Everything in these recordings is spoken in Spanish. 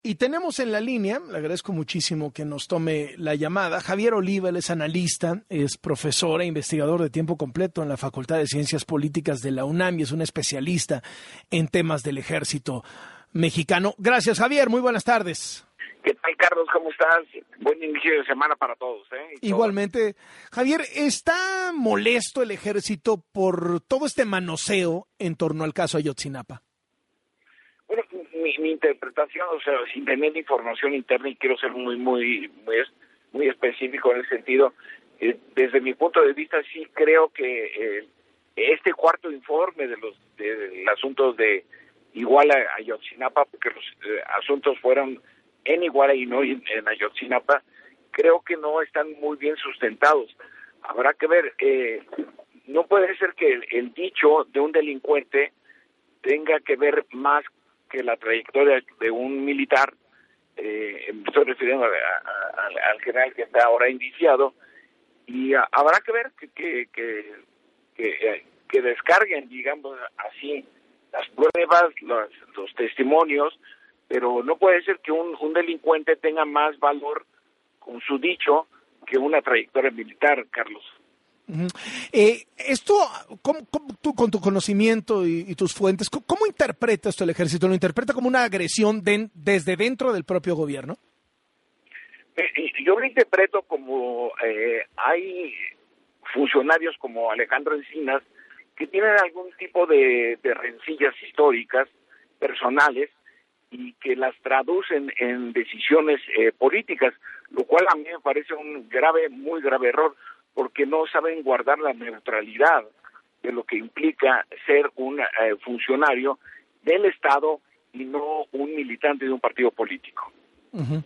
Y tenemos en la línea, le agradezco muchísimo que nos tome la llamada, Javier Oliva. Él es analista, es profesor e investigador de tiempo completo en la Facultad de Ciencias Políticas de la UNAM y es un especialista en temas del ejército mexicano. Gracias, Javier, muy buenas tardes. ¿Qué tal, Carlos? ¿Cómo estás? Buen inicio de semana para todos, ¿eh? Igualmente. Javier, ¿está molesto el ejército por todo este manoseo en torno al caso Ayotzinapa? Bueno, mi interpretación, o sea, sin tener información interna, y quiero ser muy específico en el sentido, desde mi punto de vista sí creo que este cuarto informe del asunto de Iguala a Ayotzinapa, porque los asuntos fueron en Iguala y no en Ayotzinapa, creo que no están muy bien sustentados. Habrá que ver, no puede ser que el dicho de un delincuente tenga que ver más que la trayectoria de un militar. Me estoy refiriendo al general que está ahora indiciado, y habrá que ver que descarguen, digamos así, las pruebas, los testimonios, pero no puede ser que un delincuente tenga más valor con su dicho que una trayectoria militar, Carlos. Uh-huh. Esto, tú con tu conocimiento y tus fuentes, ¿cómo interpreta esto el ejército? ¿Lo interpreta como una agresión desde dentro del propio gobierno? Yo lo interpreto como hay funcionarios como Alejandro Encinas que tienen algún tipo de rencillas históricas, personales, y que las traducen en decisiones políticas, lo cual a mí me parece un muy grave error, porque no saben guardar la neutralidad de lo que implica ser un funcionario del Estado y no un militante de un partido político. Uh-huh.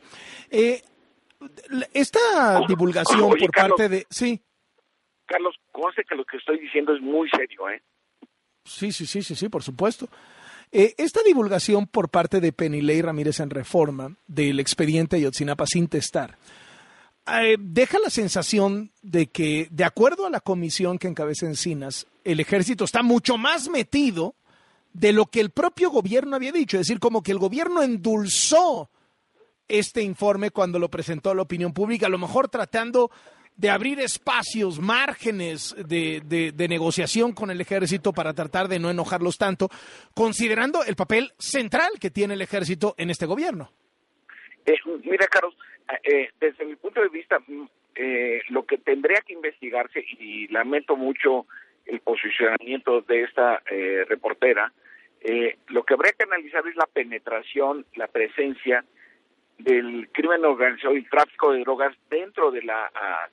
Esta divulgación por Carlos, parte de... Sí. Carlos, conste que lo que estoy diciendo es muy serio, ¿eh? Sí, por supuesto. Esta divulgación por parte de Penilei Ramírez en Reforma del expediente Ayotzinapa sin testar deja la sensación de que, de acuerdo a la comisión que encabeza Encinas, el ejército está mucho más metido de lo que el propio gobierno había dicho. Es decir, como que el gobierno endulzó este informe cuando lo presentó a la opinión pública, a lo mejor tratando de abrir espacios, márgenes de negociación con el ejército para tratar de no enojarlos tanto, considerando el papel central que tiene el ejército en este gobierno. Mira, Carlos, desde mi punto de vista, lo que tendría que investigarse, y lamento mucho el posicionamiento de esta reportera, lo que habría que analizar es la penetración, la presencia del crimen organizado y el tráfico de drogas dentro de la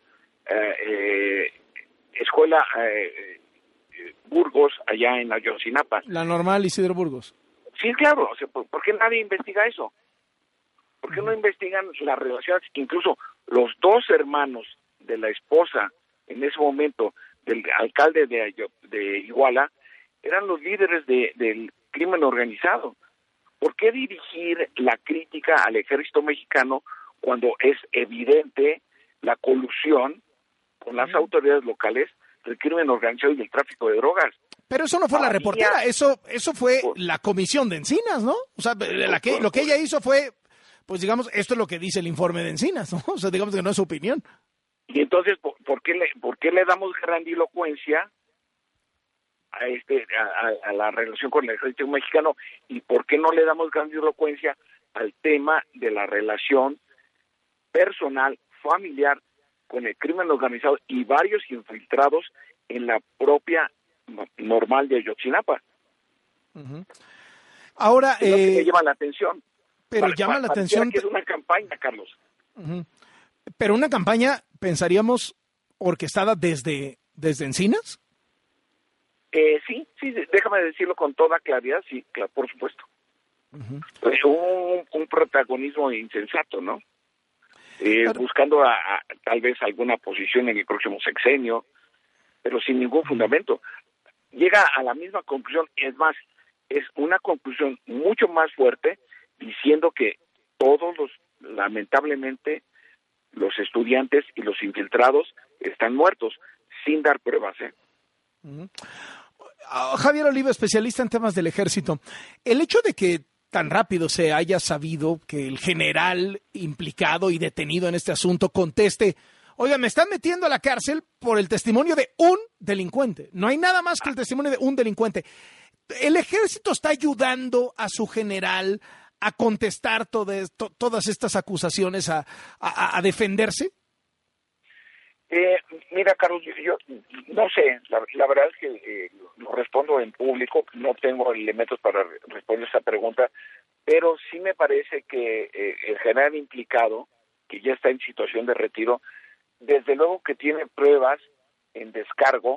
escuela Burgos, allá en Ayotzinapa. La Normal Isidro Burgos. Sí, claro. O sea, ¿por qué nadie investiga eso? ¿Por qué no investigan las relaciones? Incluso los dos hermanos de la esposa, en ese momento, del alcalde de Iguala, eran los líderes del crimen organizado. ¿Por qué dirigir la crítica al ejército mexicano cuando es evidente la colusión con las autoridades locales del crimen organizado y del tráfico de drogas? Pero eso no fue la reportera, eso fue la comisión de Encinas, ¿no? O sea, lo que ella hizo fue, pues digamos, esto es lo que dice el informe de Encinas, ¿no? O sea, digamos que no es su opinión. Y entonces, ¿por qué le damos grandilocuencia a la relación con el ejército mexicano, y por qué no le damos grandilocuencia al tema de la relación personal, familiar, con el crimen organizado y varios infiltrados en la propia Normal de Ayotzinapa? Uh-huh. Ahora, es lo que me llama la atención. Pero llama la atención que es una campaña, Carlos. Uh-huh. Pero una campaña, pensaríamos, orquestada desde Encinas. Sí, déjame decirlo con toda claridad, sí, claro, por supuesto. Uh-huh. Un protagonismo insensato, ¿no? Claro. Buscando tal vez alguna posición en el próximo sexenio, pero sin ningún fundamento. Llega a la misma conclusión, es más, es una conclusión mucho más fuerte, diciendo que lamentablemente, los estudiantes y los infiltrados están muertos, sin dar pruebas, ¿eh? Uh-huh. Javier Oliva, especialista en temas del ejército. El hecho de que tan rápido se haya sabido que el general implicado y detenido en este asunto conteste: oiga, me están metiendo a la cárcel por el testimonio de un delincuente. No hay nada más que el testimonio de un delincuente. ¿El ejército está ayudando a su general a contestar todas estas acusaciones, a defenderse? Mira, Carlos, yo no sé, la verdad es que lo respondo en público, no tengo elementos para responder esa pregunta, pero sí me parece que el general implicado, que ya está en situación de retiro, desde luego que tiene pruebas en descargo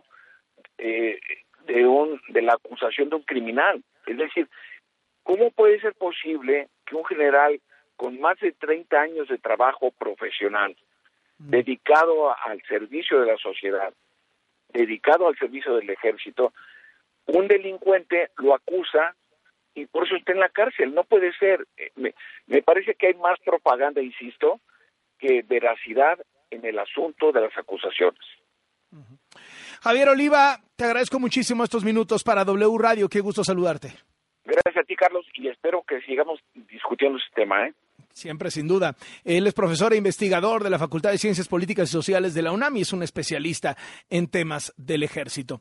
de la acusación de un criminal. Es decir, ¿cómo puede ser posible que un general con más de 30 años de trabajo profesional, dedicado al servicio de la sociedad, dedicado al servicio del ejército, un delincuente lo acusa y por eso está en la cárcel? No puede ser. Me parece que hay más propaganda, insisto, que veracidad en el asunto de las acusaciones. Javier Oliva, te agradezco muchísimo estos minutos para W Radio. Qué gusto saludarte. Gracias a ti, Carlos, y espero que sigamos discutiendo este tema, Siempre, sin duda. Él es profesor e investigador de la Facultad de Ciencias Políticas y Sociales de la UNAM y es un especialista en temas del ejército.